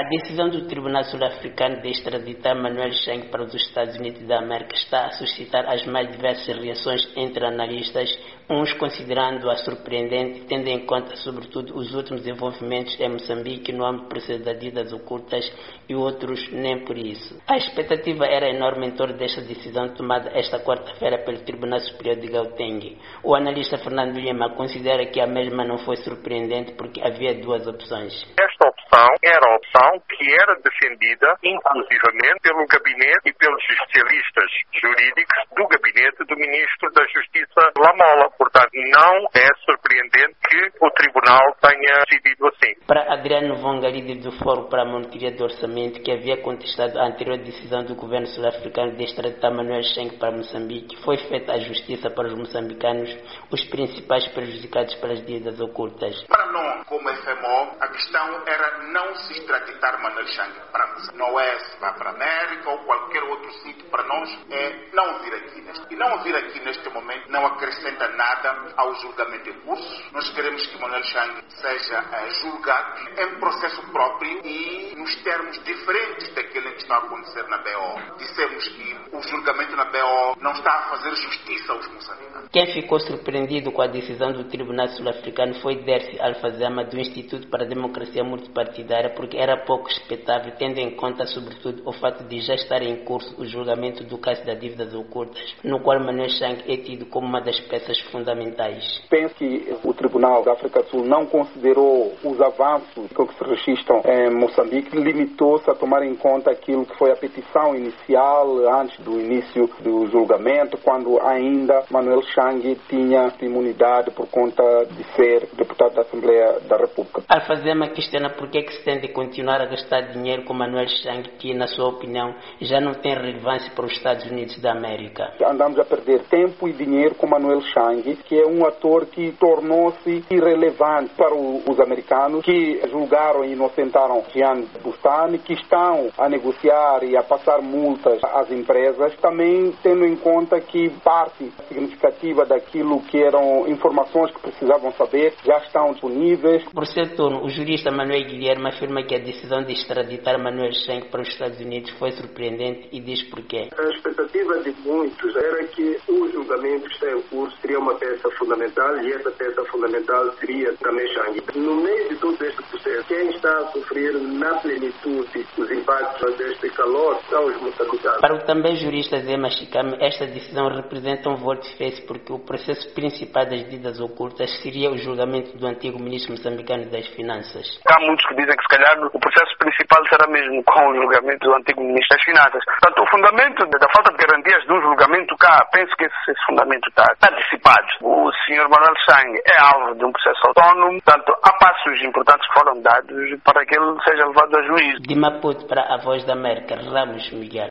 A decisão do Tribunal Sul-Africano de extraditar Manuel Chang para os Estados Unidos da América está a suscitar as mais diversas reações entre analistas, uns considerando-a surpreendente, tendo em conta sobretudo os últimos desenvolvimentos em Moçambique no âmbito do processo das dívidas ocultas, e outros nem por isso. A expectativa era enorme em torno desta decisão tomada esta quarta-feira pelo Tribunal Superior de Gauteng. O analista Fernando Lima considera que a mesma não foi surpreendente porque havia duas opções. Esta opção era a opção que era defendida inclusivamente pelo gabinete e pelos especialistas jurídicos do gabinete do Ministro da Justiça Lamola. Portanto, não é surpreendente que o Tribunal tenha decidido assim. Para Adriano Vonga, líder do Fórum para a Monitoria do Orçamento, que havia contestado a anterior decisão do governo sul-africano de extraditar Manuel Chang para Moçambique, foi feita a justiça para os moçambicanos, os principais prejudicados pelas dívidas ocultas. Para nós, como FMO, a questão era não se extraditar Manuel Chang para Moçambique. Não é se vai para a América ou qualquer outro sítio, para nós é não vir aqui. E não vir aqui neste momento não acrescenta nada ao julgamento em curso. Nós queremos que Manuel Chang seja julgado em processo próprio e nos termos diferentes daquele que está a acontecer na BO. Dissemos que o julgamento na BO não está a fazer justiça aos moçambicanos. Quem ficou surpreendido com a decisão do Tribunal Sul-Africano foi Dercy Alfazema, do Instituto para a Democracia Multipartidária, porque era pouco expectável, tendo em conta, sobretudo, o fato de já estar em curso o julgamento do caso das dívidas ocultas, no qual Manuel Chang é tido como uma das peças fundamentais. Penso que o Tribunal da África do Sul não considerou os avanços que se registram em Moçambique, limitou-se a tomar em conta aquilo que foi a petição inicial antes do início do julgamento, quando ainda Manuel Chang tinha imunidade por conta de ser deputado da Assembleia da República. Alfazema questiona por que se tem de continuar a gastar dinheiro com Manuel Chang, que, na sua opinião, já não tem relevância para os Estados Unidos da América. Andamos a perder tempo e dinheiro com Manuel Chang, que é um ator que tornou-se irrelevante para os americanos, que julgaram e inocentaram Gian Bustani, que estão a negociar e a passar multas às empresas, também tendo em conta que parte significativa daquilo que eram informações que precisavam saber já estão disponíveis. Por seu turno, o jurista Manuel Guilherme afirma que a decisão de extraditar Manuel Chang para os Estados Unidos foi surpreendente e diz porquê. A expectativa de muitos era que o julgamento que está em curso seria uma peça fundamental e essa peça fundamental seria também Chang. No meio de todo este processo, quem está a sofrer na plenitude os impactos deste calor são os moçambicanos. Para o também jurista Zé Machicame, esta decisão representa um volte-face porque o processo principal das dívidas ocultas seria o julgamento do antigo ministro moçambicano das Finanças. Há muitos que dizem que se calhar o processo principal será mesmo com o julgamento do antigo ministro das Finanças. Portanto, o fundamento da falta de garantias de um julgamento cá, penso que esse fundamento está dissipado. O senhor Manuel Chang é alvo de um processo autónomo, portanto, há passos importantes que foram dados para que ele seja levado a juízo. De Maputo para a Voz da América, Ramos Miguel.